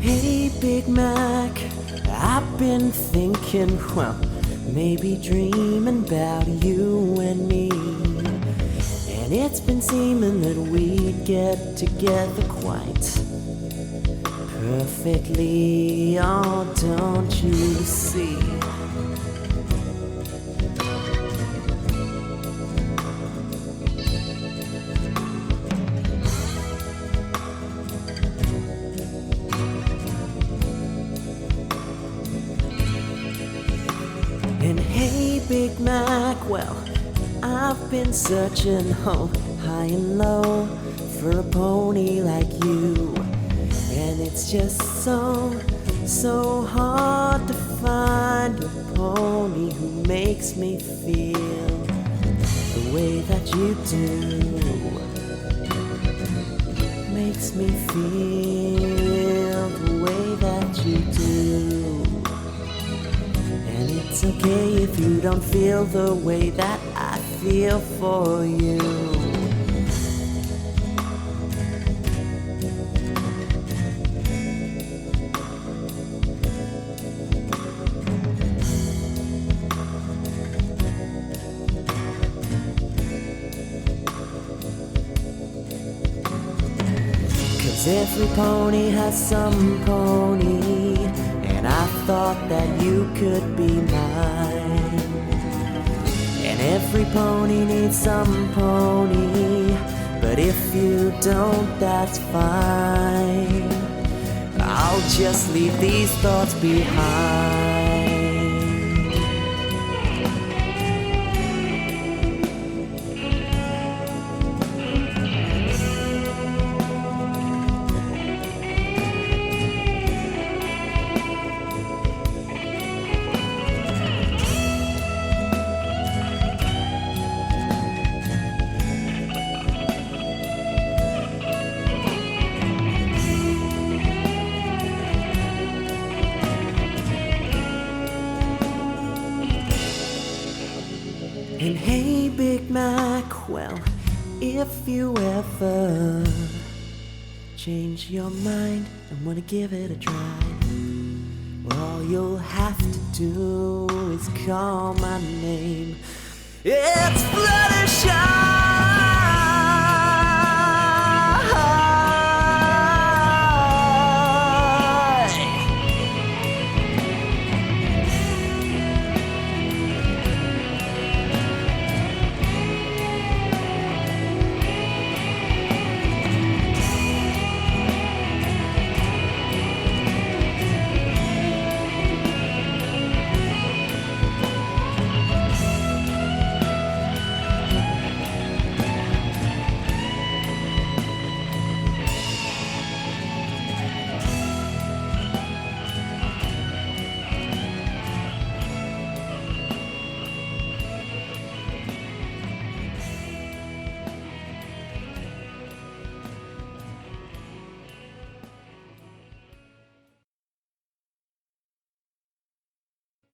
Hey Big Mac, I've been thinking, well, maybe dreaming about you and me. And it's been seeming that we'd get together quite perfectly, oh, don't you see? And hey Big Mac, well, I've been searching high and low for a pony like you. And it's just so hard to find a pony who makes me feel the way that you do. Makes me feel the way that you do. And it's okay if you don't feel the way that I feel for you. 'Cause every pony has some pony, and I thought that you could be mine. And every pony needs some pony, but if you don't, that's fine. I'll just leave these thoughts behind. And hey Big Mac, well, if you ever change your mind and wanna give it a try, well, all you'll have to do is call my name. It's Fluttershy.